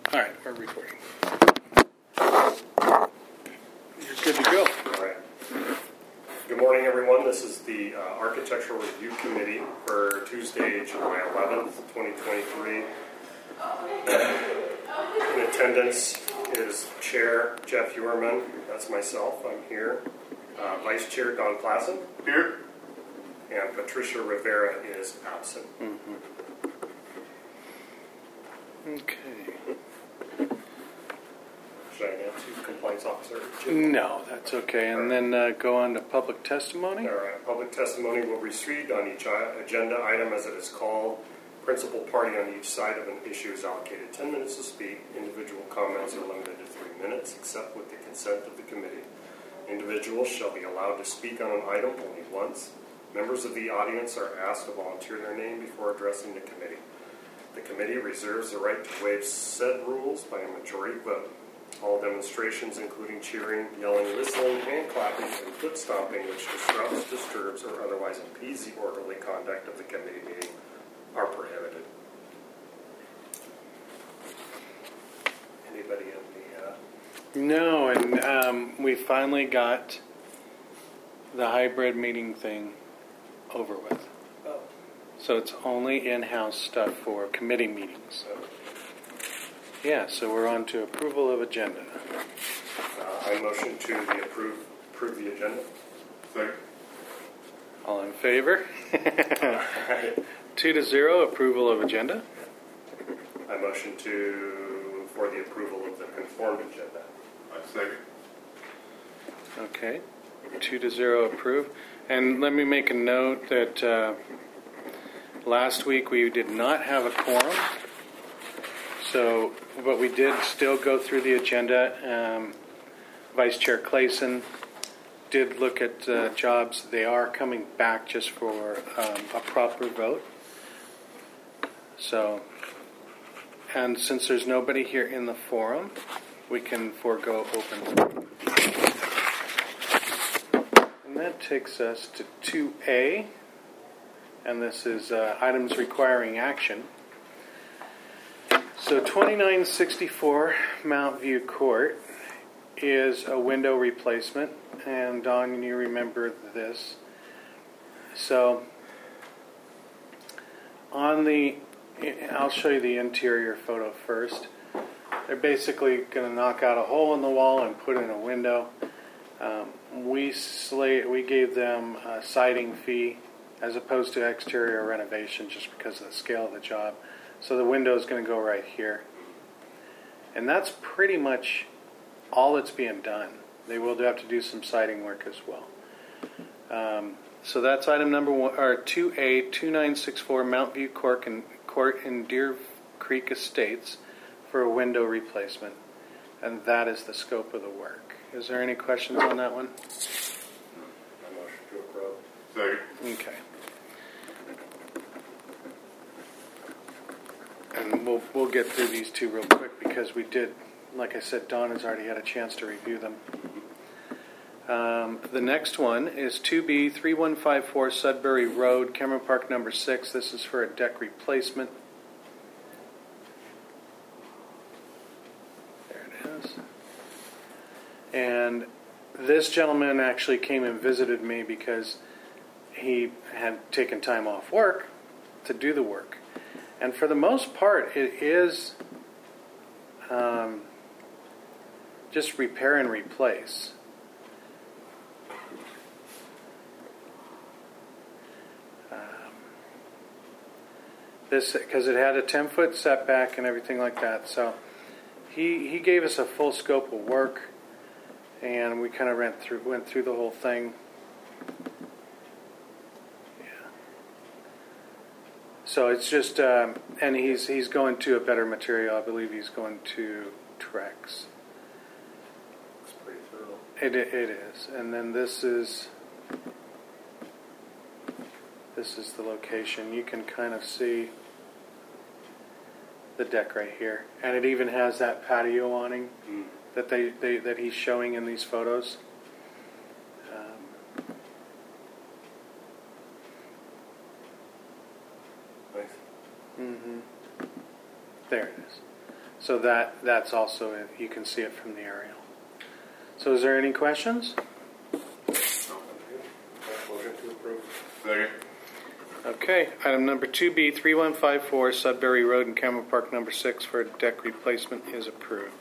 All right, we're recording. You're good to go. All right. Good morning, everyone. This is the Architectural Review Committee for Tuesday, July 11th, 2023. In attendance is Chair Jeff Uerman. That's myself. I'm here. Vice Chair Don Klassen. Here. And Patricia Rivera is absent. Mm-hmm. Okay. Should I announce who's compliance officer? No, that's okay. And then go on to public testimony. All right. Public testimony will proceed on each agenda item as it is called. Principal party on each side of an issue is allocated 10 minutes to speak. Individual comments are limited to 3 minutes, except with the consent of the committee. Individuals shall be allowed to speak on an item only once. Members of the audience are asked to volunteer their name before addressing the committee. The committee reserves the right to waive said rules by a majority vote. All demonstrations, including cheering, yelling, whistling, hand clapping, and foot stomping, which disrupts, disturbs, or otherwise impedes the orderly conduct of the committee meeting, are prohibited. Anybody in the... No, and we finally got the hybrid meeting thing over with. Oh. So it's only in-house stuff for committee meetings. Yeah, so we're on to approval of agenda. I motion to approve the agenda. Second. All in favor? 2-0, approval of agenda. I motion for the approval of the conformed agenda. I second. Okay, 2-0 approve. And let me make a note that last week we did not have a quorum. So, but we did still go through the agenda. Vice Chair Clayson did look at jobs. They are coming back just for a proper vote. So, and since there's nobody here in the forum, we can forego open. And that takes us to 2A, and this is items requiring action. So 2964 Mount View Court is a window replacement, and Don, you remember this. So I'll show you the interior photo first. They're basically going to knock out a hole in the wall and put in a window. We gave them a siding fee as opposed to exterior renovation just because of the scale of the job. So the window is going to go right here. And that's pretty much all that's being done. They will have to do some siding work as well. So that's item number 2A, 2964 Mount View Court in Deer Creek Estates for a window replacement. And that is the scope of the work. Is there any questions on that one? I motion to approve. Second. Okay. And we'll get through these two real quick because we did, like I said, Don has already had a chance to review them. The next one is 2B 3154 Sudbury Road, Cameron Park number 6. This is for a deck replacement. There it is. And this gentleman actually came and visited me because he had taken time off work to do the work. And for the most part, it is just repair and replace. This because it had a 10-foot setback and everything like that. So he gave us a full scope of work, and we kind of went through the whole thing. So it's just, and he's going to a better material. I believe he's going to Trex. Looks pretty thorough. It is, and then this is the location. You can kind of see the deck right here, and it even has that patio awning that that he's showing in these photos. Nice. There it is. So that's also it. You can see it from the aerial. So is there any questions? Motion to approve. Second. Okay, item number 2B, 3154 Sudbury Road in Cameron Park number 6 for a deck replacement is approved.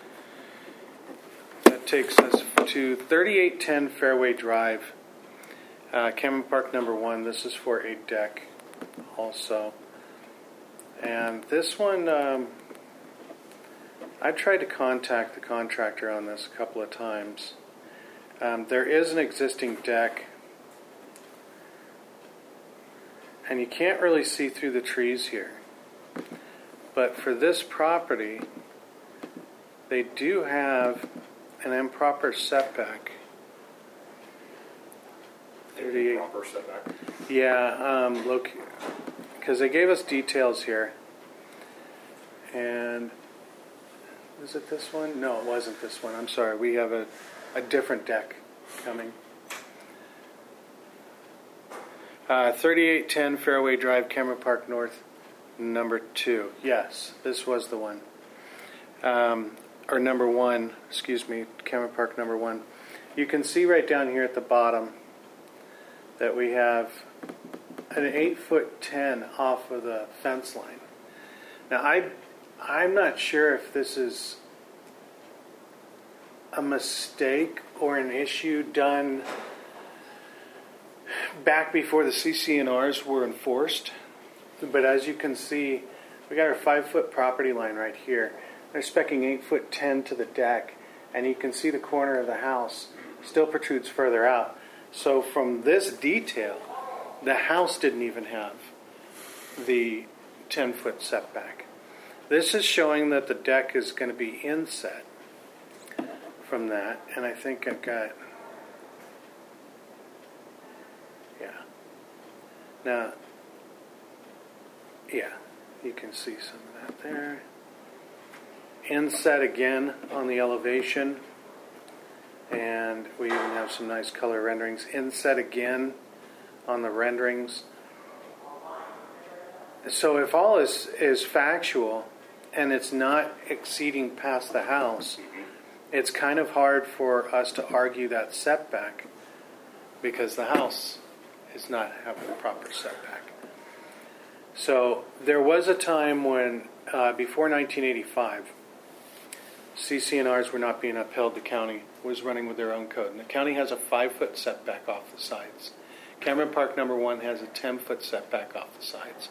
That takes us to 3810 Fairway Drive, Cameron Park number 1. This is for a deck also. And this one, I've tried to contact the contractor on this a couple of times. There is an existing deck, and you can't really see through the trees here. But for this property, they do have an improper setback. 38. Proper setback. Yeah, look, because they gave us details here. And is it this one? No, it wasn't this one. I'm sorry. We have a different deck coming. 3810 Fairway Drive, Cameron Park North, number 2. Yes, this was the one. Or number 1, excuse me, Cameron Park number 1. You can see right down here at the bottom that we have an 8'10" off of the fence line. Now I'm not sure if this is a mistake or an issue done back before the CC&Rs were enforced, but as you can see, we got our 5-foot property line right here. They're specking 8'10" to the deck, and you can see the corner of the house still protrudes further out. So from this detail, the house didn't even have the 10-foot setback. This is showing that the deck is going to be inset from that, and I think I've got, yeah. Now, yeah, you can see some of that there. Inset again on the elevation, and we even have some nice color renderings. Inset again on the renderings. So if all is factual and it's not exceeding past the house, it's kind of hard for us to argue that setback because the house is not having a proper setback. So there was a time when, before 1985, CC&Rs were not being upheld. The county was running with their own code. And the county has a 5-foot setback off the sides. Cameron Park number 1 has a 10-foot setback off the sides.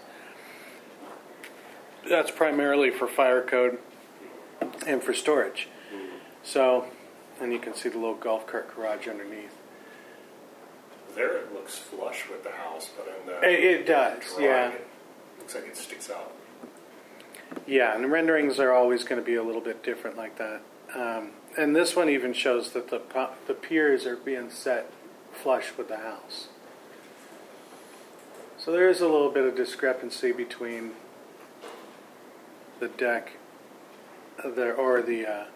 That's primarily for fire code and for storage. So, and you can see the little golf cart garage underneath. There it looks flush with the house, but in the It does, drawing, yeah. it looks like it sticks out. Yeah, and the renderings are always going to be a little bit different like that. And this one even shows that the piers are being set flush with the house. So there is a little bit of discrepancy between the deck, the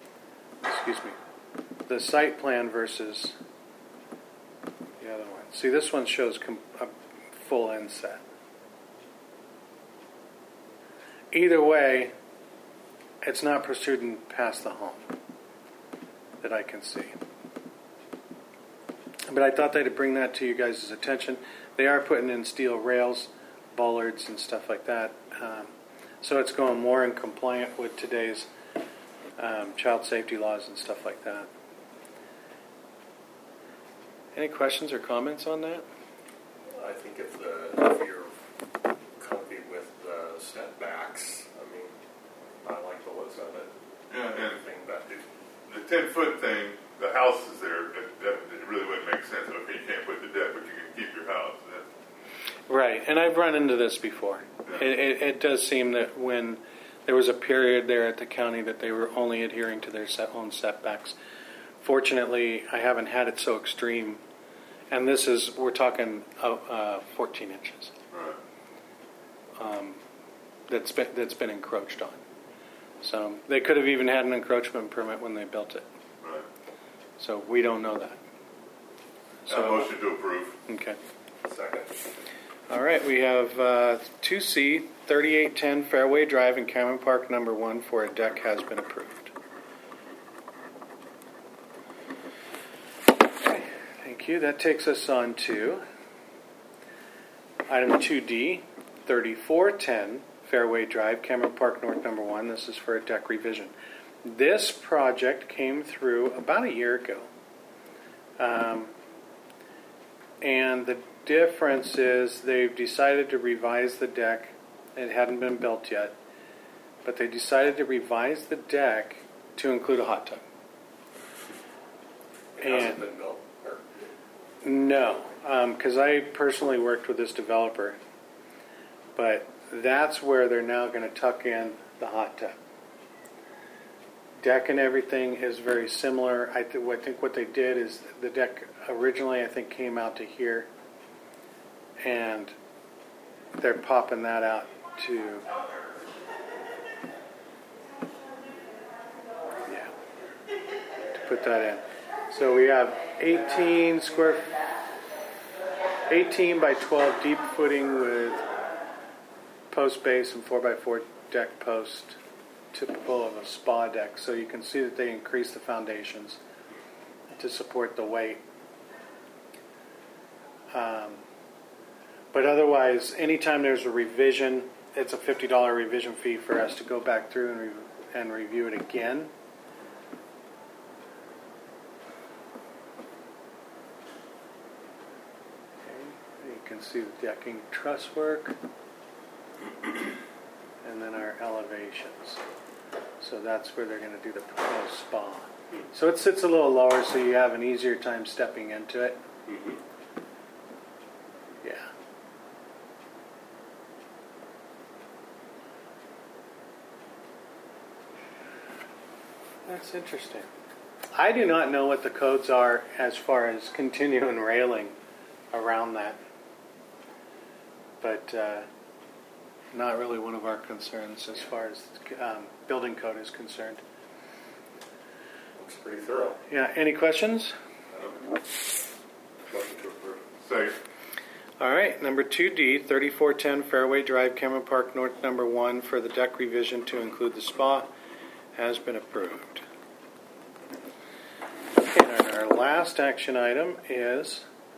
site plan versus the other one. See, this one shows a full inset. Either way, it's not protruding past the home that I can see. But I thought they'd bring that to you guys' attention. They are putting in steel rails, bollards, and stuff like that. So it's going more in compliant with today's child safety laws and stuff like that. Any questions or comments on that? I think if you're comfy with the setbacks, I mean, I like the looks of it. Yeah, and Everything, but the 10-foot thing, the house is there. It really wouldn't make sense. Okay, you can't put the deck, but you can keep your house. Right, and I've run into this before. Yeah. It does seem that when there was a period there at the county that they were only adhering to their own setbacks. Fortunately, I haven't had it so extreme. And this is, we're talking 14 inches. Right. That's been encroached on. So they could have even had an encroachment permit when they built it. Right. So we don't know that. So motion to approve. Okay. second. All right, we have 2C, 3810 Fairway Drive in Cameron Park, number 1, for a deck has been approved. Okay, thank you. That takes us on to item 2D, 3410 Fairway Drive, Cameron Park North, number 1. This is for a deck revision. This project came through about a year ago. And the difference is they've decided to revise the deck. It hadn't been built yet, but they decided to revise the deck to include a hot tub. It hasn't been built? Or? No, because I personally worked with this developer, but that's where they're now going to tuck in the hot tub. Deck and everything is very similar. I think what they did is the deck originally, I think, came out to here, and they're popping that out to put that in. So we have 18 by 12 deep footing with post base and 4x4 deck post, typical of a spa deck. So you can see that they increase the foundations to support the weight. But otherwise, anytime there's a revision, it's a $50 revision fee for us to go back through and review it again. Okay. You can see the decking truss work and then our elevations. So that's where they're going to do the proposed spa. So it sits a little lower so you have an easier time stepping into it. Mm-hmm. Yeah. That's interesting. I do not know what the codes are as far as continuing railing around that. But not really one of our concerns as far as building code is concerned. Looks pretty thorough. Yeah, any questions? Motion to approve. Second. All right, number 2D, 3410 Fairway Drive, Cameron Park North, number 1, for the deck revision to include the spa, has been approved. Okay, and our last action item is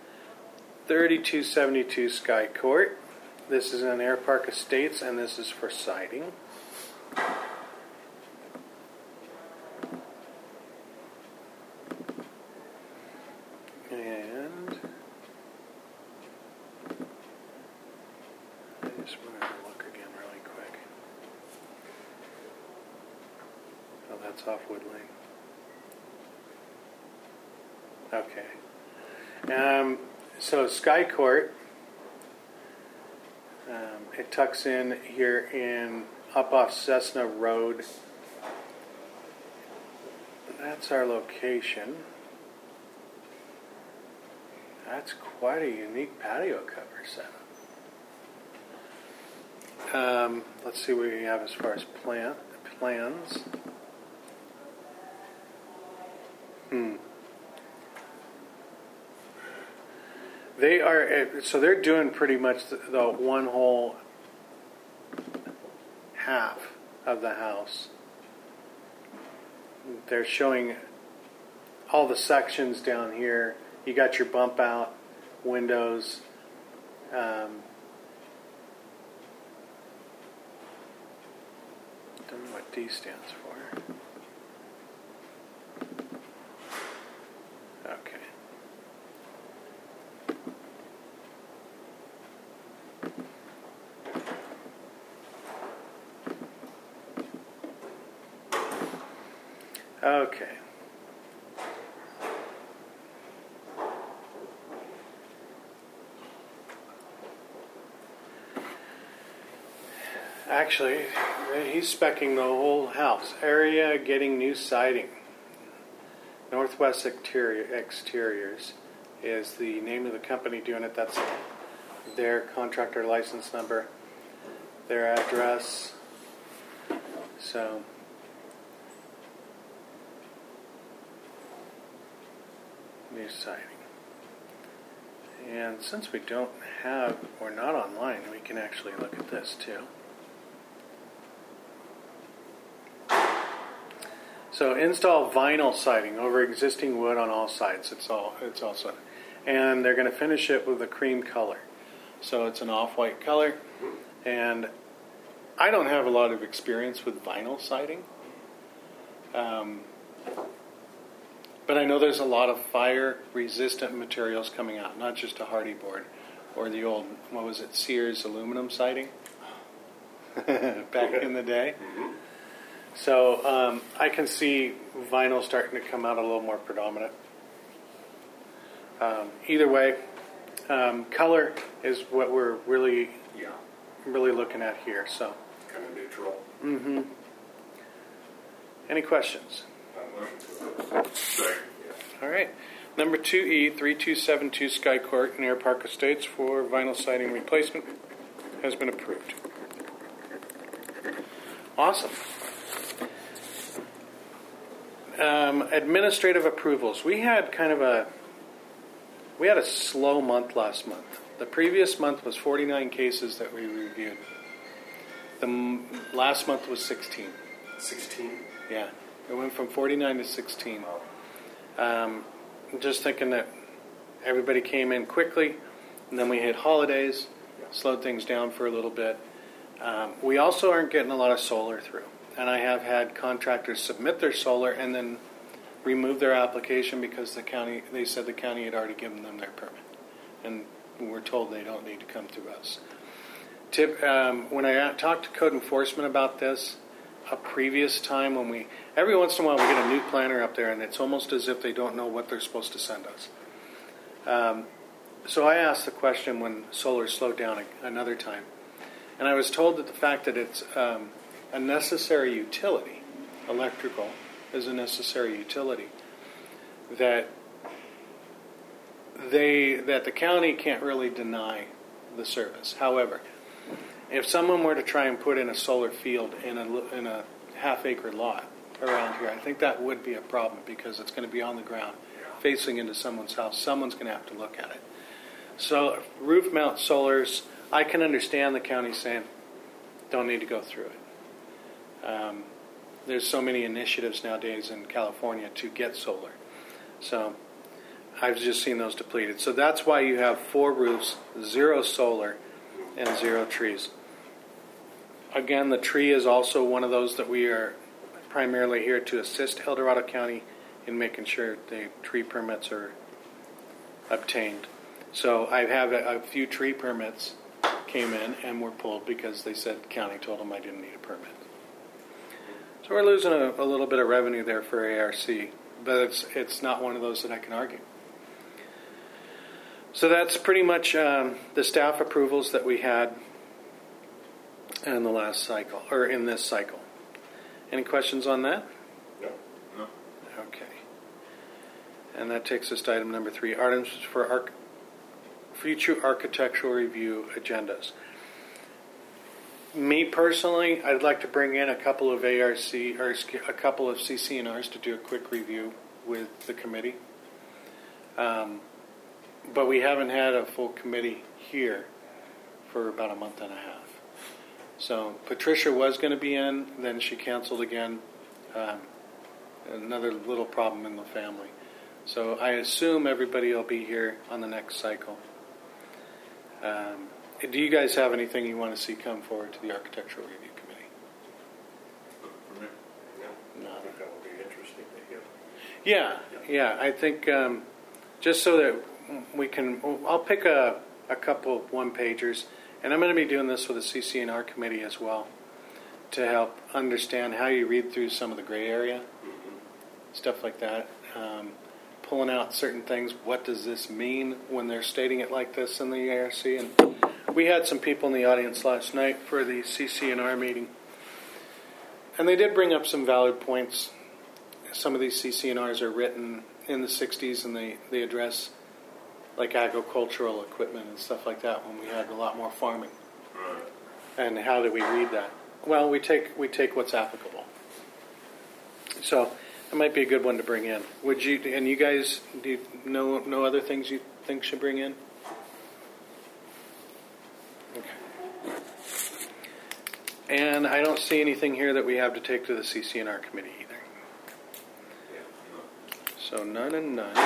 3272 Sky Court. This is in Air Park Estates, and this is for siding. And I just wanted to look again really quick. Oh, that's off Wood Lane. Okay. So Sky Court, it tucks in here up off Cessna Road. That's our location. That's quite a unique patio cover setup. Let's see what we have as far as plans. They are, so they're doing pretty much the one whole half of the house. They're showing all the sections down here. You got your bump out windows. Don't know what D stands for. Okay. Okay. Actually, he's speccing the whole house. Area getting new siding. Northwest Exteriors is the name of the company doing it. That's their contractor license number, their address. So new siding. And since we don't have, we're not online, we can actually look at this too. So install vinyl siding over existing wood on all sides. It's also, and they're going to finish it with a cream color. So it's an off-white color, and I don't have a lot of experience with vinyl siding. But I know there's a lot of fire-resistant materials coming out, not just a Hardy board or the old, what was it, Sears aluminum siding back in the day. So I can see vinyl starting to come out a little more predominant. Either way, color is what we're really looking at here. So kind of neutral. Mm-hmm. Any questions? All right. Number 2E, 3272 Sky Court, near Park Estates for vinyl siding replacement has been approved. Awesome. Administrative approvals. We had a slow month last month. The previous month was 49 cases that we reviewed. The last month was 16. 16? Yeah. It went from 49 to 16. Just thinking that everybody came in quickly, and then we hit holidays, slowed things down for a little bit. We also aren't getting a lot of solar through. And I have had contractors submit their solar and then remove their application because they said the county had already given them their permit. And we're told they don't need to come through us. When I talked to code enforcement about this, a previous time when every once in a while we get a new planner up there and it's almost as if they don't know what they're supposed to send us. So I asked the question when solar slowed down another time. And I was told that the fact that it's a necessary utility, electrical is a necessary utility, that the county can't really deny the service. However, if someone were to try and put in a solar field in a half-acre lot around here, I think that would be a problem because it's going to be on the ground facing into someone's house. Someone's going to have to look at it. So roof mount solars, I can understand the county saying, don't need to go through it. There's so many initiatives nowadays in California to get solar. So I've just seen those depleted. So that's why you have 4 roofs, 0 solar, and 0 trees. Again, the tree is also one of those that we are primarily here to assist El Dorado County in making sure the tree permits are obtained. So I have a few tree permits came in and were pulled because they said the county told them I didn't need a permit. So we're losing a little bit of revenue there for ARC, but it's not one of those that I can argue. So that's pretty much the staff approvals that we had in the last cycle, or in this cycle. Any questions on that? No. Okay. And that takes us to item number 3, items for future architectural review agendas. Me personally, I'd like to bring in a couple of ARC, or a couple of CC&Rs to do a quick review with the committee. But we haven't had a full committee here for about a month and a half. So Patricia was going to be in, then she canceled again. Another little problem in the family. So I assume everybody will be here on the next cycle. Do you guys have anything you want to see come forward to the Architectural Review Committee? For me? No. I think that would be interesting to hear. Yeah. I think just so that we can, I'll pick a couple of one-pagers, and I'm going to be doing this with the CC&R committee as well to help understand how you read through some of the gray area, stuff like that. Pulling out certain things. What does this mean when they're stating it like this in the ARC? And we had some people in the audience last night for the CC&R meeting, and they did bring up some valid points. Some of these CC&Rs are written in the 60s, and they address like agricultural equipment and stuff like that when we had a lot more farming. Right. And how do we read that? Well, we take what's applicable. So that might be a good one to bring in. Would you? And you guys, do you know other things you think should bring in? And I don't see anything here that we have to take to the CCNR committee either. So none and none.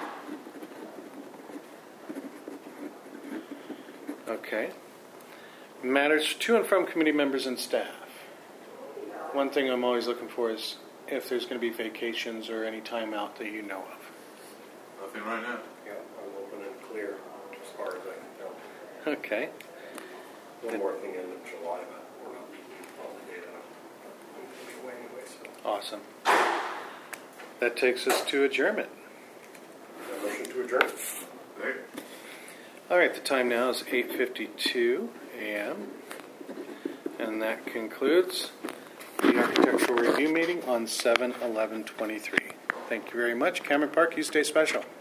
Okay. Matters to and from committee members and staff. One thing I'm always looking for is if there's going to be vacations or any time out that you know of. Nothing right now. Yeah, I'm open and clear as far as I can tell. Okay. One more thing, end of July, but we're not meeting all the day that I'm going to be away anyway. So. Awesome. That takes us to adjournment. Motion to adjourn. Hey. All right, the time now is 8:52 a.m. And that concludes the architectural review meeting on 7/11/23. Thank you very much. Cameron Park, you stay special.